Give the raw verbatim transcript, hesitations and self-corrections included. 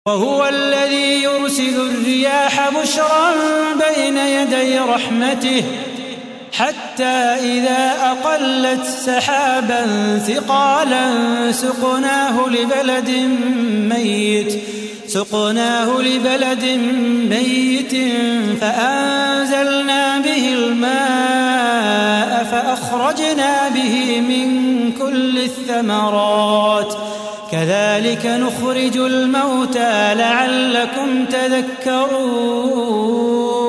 وهو الذي يرسل الرياح بشرا بين يدي رحمته حتى إذا أقلت سحابا ثقالا سقناه لبلد ميت سقناه لبلد ميت فأنزلنا به الماء فأخرجنا به من كل الثمرات كذلك نخرج الموتى لعلكم تذكرون